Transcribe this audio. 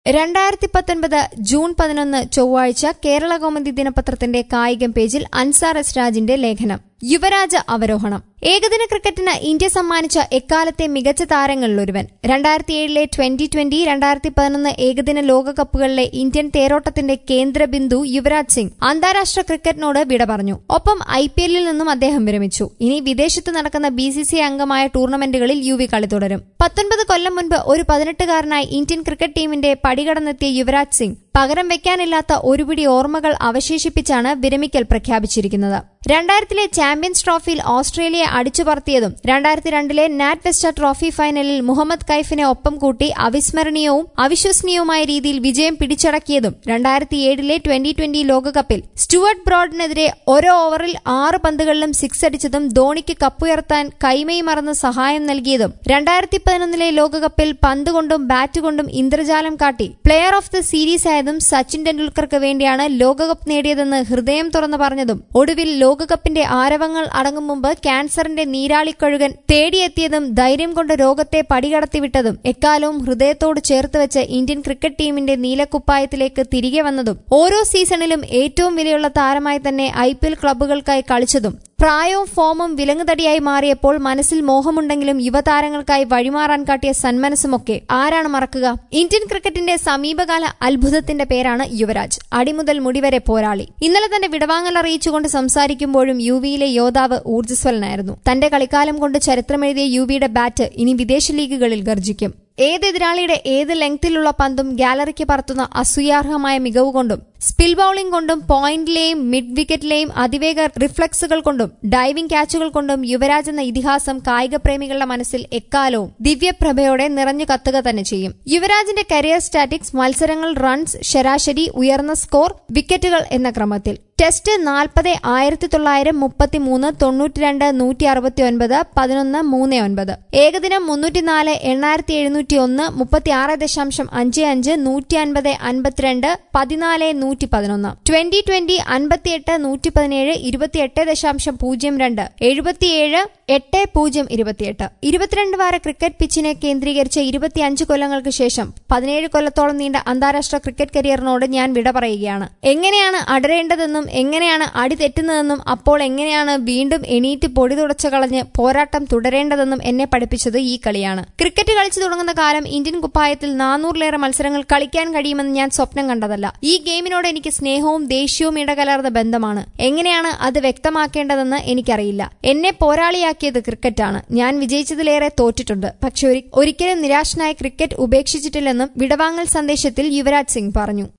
2019 June 11 ചൊവ്വാഴ്ച കേരള കൗമുദി ദിനപത്രത്തിന്റെ കായികം പേജിൽ അൻസാർ എസ് രാജിന്റെ ലേഖനം. യുവരാജ അവരോഹണം. ഏകദിന ക്രിക്കറ്റിന് ഇന്ത്യ സമ്മാനിച്ച എക്കാലത്തെ മികച്ച താരങ്ങളിലൊരുവൻ. 2007 T20, 2011 ഏകദിന ലോകകപ്പുകളിലെ ഇന്ത്യൻ തേരോട്ടത്തിന്റെ കേന്ദ്രബിന്ദു യുവരാജ് സിംഗ് അന്താരാഷ്ട്ര ക്രിക്കറ്റിനോട് വിട പറഞ്ഞു. ഒപ്പം IPLൽ നിന്നും അദ്ദേഹം വിരമിച്ചു. ഇനി വിദേശത്ത് നടക്കുന്ന BCCI അംഗമായ ടൂർണമെന്റുകളിൽ യുവി കളി തുടരും. 19 കൊല്ലം മുൻപ് ഒരു 18-കാരനായി ഇന്ത്യൻ ക്രിക്കറ്റ് ടീമിന്റെ പടികടന്നെത്തിയ യുവരാജ് സിംഗ് പകരം വെക്കാനില്ലാത്ത ഒരുപിടി ഓർമ്മകൾ അവശേഷിപ്പിച്ചാണ് വിരമിക്കൽ പ്രഖ്യാപിച്ചിരിക്കുന്നത്. 2000 ചാമ്പ്യൻസ് ട്രോഫിയിൽ ഓസ്ട്രേലിയയെ അടിച്ചുപറത്തിയതും 2002 നാറ്റ് വെസ്റ്റ ട്രോഫി ഫൈനലിൽ മുഹമ്മദ് കൈഫിനെ ഒപ്പം കൂട്ടി അവിസ്മരണീയവും അവിശ്വസനീയവുമായ രീതിയിൽ വിജയം പിടിച്ചടക്കിയതും 2007 T20 ലോകകപ്പിൽ സ്റ്റുവർട്ട് ബ്രോഡിനെതിരെ ഓരോ ഓവറിൽ 6 പന്തുകളിലും സിക്സ് അടിച്ചതും ധോണിക്ക് കപ്പുയർത്താൻ കൈമൈ മറന്ന് സഹായം നൽകിയതും 2011 ലോകകപ്പിൽ പന്തുകൊണ്ടും ബാറ്റുകൊണ്ടും ഇന്ദ്രജാലം കാട്ടി പ്ലെയർ ഓഫ് ദ സീരീസ് ആയതും സച്ചിൻ ടെണ്ടുൽക്കർക്ക് വേണ്ടിയാണ് ലോകകപ്പ് നേടിയതെന്ന് ഹൃദയം തുറന്നു പറഞ്ഞതും ഒടുവിൽ ലോകകപ്പിന്റെ ആരവങ്ങൾ അടങ്ങും മുമ്പ് ക്യാൻസറിന്റെ നീരാളിക്കഴുകൻ തേടിയെത്തിയതും ധൈര്യം കൊണ്ട് രോഗത്തെ പടികടത്തിവിട്ടതും എക്കാലവും ഹൃദയത്തോട് ചേർത്തുവെച്ച് ഇന്ത്യൻ ക്രിക്കറ്റ് ടീമിന്റെ നീലക്കുപ്പായത്തിലേക്ക് തിരികെ വന്നതും ഓരോ സീസണിലും ഏറ്റവും വിലയുള്ള താരമായി തന്നെ IPL ക്ലബ്ബുകൾക്കായി കളിച്ചതും പ്രായവും ഫോമും വിലങ്ങുതടിയായി മാറിയപ്പോൾ മനസ്സിൽ മോഹമുണ്ടെങ്കിലും യുവതാരങ്ങൾക്കായി വഴിമാറാൻ കാട്ടിയ സന്മനസ്സുമൊക്കെ ആരാണ് മറക്കുക? ഇന്ത്യൻ ക്രിക്കറ്റിന്റെ സമീപകാല അത്ഭുതത്തിന്റെ പേരാണ് യുവരാജ്. അടിമുതൽ മുടിവരെ പോരാളി. ഇന്നലെ തന്റെ വിടവാങ്ങൽ അറിയിച്ചുകൊണ്ട് സംസാരിക്കുമ്പോഴും യുവിയിലെ യോദ്ധാവ് ഊർജ്ജസ്വലനായിരുന്നു. തന്റെ കളിക്കാലം കൊണ്ട് ചരിത്രമെഴുതിയ യുവിയുടെ ബാറ്റ് ഇനി വിദേശ ലീഗുകളിൽ ഗർജിക്കും. ഏത് എതിരാളിയുടെ ഏത് ലെങ്തിലുള്ള പന്തും ഗാലറിക്ക് പറത്തുന്ന അസൂയാർഹമായ മികവുകൊണ്ടും സ്പിൽ ബൌളിംഗ് കൊണ്ടും പോയിന്റിലെയും മിഡ് വിക്കറ്റിലെയും അതിവേഗ റിഫ്ലക്സുകൾ കൊണ്ടും ഡൈവിംഗ് ക്യാച്ചുകൾ കൊണ്ടും യുവരാജ് എന്ന ഇതിഹാസം കായിക പ്രേമികളുടെ മനസ്സിൽ എക്കാലവും ദിവ്യപ്രഭയോടെ നിറഞ്ഞു കത്തുക തന്നെ ചെയ്യും. യുവരാജിന്റെ കരിയർ സ്റ്റാറ്റിക്സ് മത്സരങ്ങൾ, റൺസ്, ശരാശരി, ഉയർന്ന സ്കോർ, വിക്കറ്റുകൾ എന്ന ക്രമത്തിൽ. ടെസ്റ്റ് 40, 1933, 92, 169, 11, 39. ഏകദിനം 304, 8701, 36.55, 150, 52, 14, 111. T20 58, 117, 28.02, 77, 8, 0, 28. 22 വാര ക്രിക്കറ്റ് പിച്ചിനെ കേന്ദ്രീകരിച്ച 25 കൊല്ലങ്ങൾക്ക് ശേഷം 17 കൊല്ലത്തോളം നീണ്ട അന്താരാഷ്ട്ര ക്രിക്കറ്റ് കരിയറിനോട് ഞാൻ വിട പറയുകയാണ്. എങ്ങനെയാണ് അടരേണ്ടതെന്നും എങ്ങനെയാണ് അടി തെറ്റുന്നതെന്നും അപ്പോൾ എങ്ങനെയാണ് വീണ്ടും എണീറ്റ് പൊടി തുടച്ചു കളഞ്ഞ് പോരാട്ടം തുടരേണ്ടതെന്നും എന്നെ പഠിപ്പിച്ചത് ഈ കളിയാണ്. ക്രിക്കറ്റ് കളിച്ചു തുടങ്ങുന്ന കാലം ഇന്ത്യൻ കുപ്പായത്തിൽ 400-ലേറെ മത്സരങ്ങൾ കളിക്കാൻ കഴിയുമെന്ന് ഞാൻ സ്വപ്നം കണ്ടതല്ല. ഈ ഗെയിമിനോട് എനിക്ക് സ്നേഹവും ദേഷ്യവും ഇടകലർന്ന ബന്ധമാണ്. എങ്ങനെയാണ് അത് വ്യക്തമാക്കേണ്ടതെന്ന് എനിക്കറിയില്ല. എന്നെ പോരാളിയാക്കിയത് ക്രിക്കറ്റാണ്. ഞാൻ വിജയിച്ചതിലേറെ തോറ്റിട്ടുണ്ട്. പക്ഷെ ഒരിക്കലും നിരാശനായ ക്രിക്കറ്റ് ഉപേക്ഷിച്ചിട്ടില്ലെന്നും വിടവാങ്ങൽ സന്ദേശത്തിൽ യുവരാജ് സിംഗ് പറഞ്ഞു.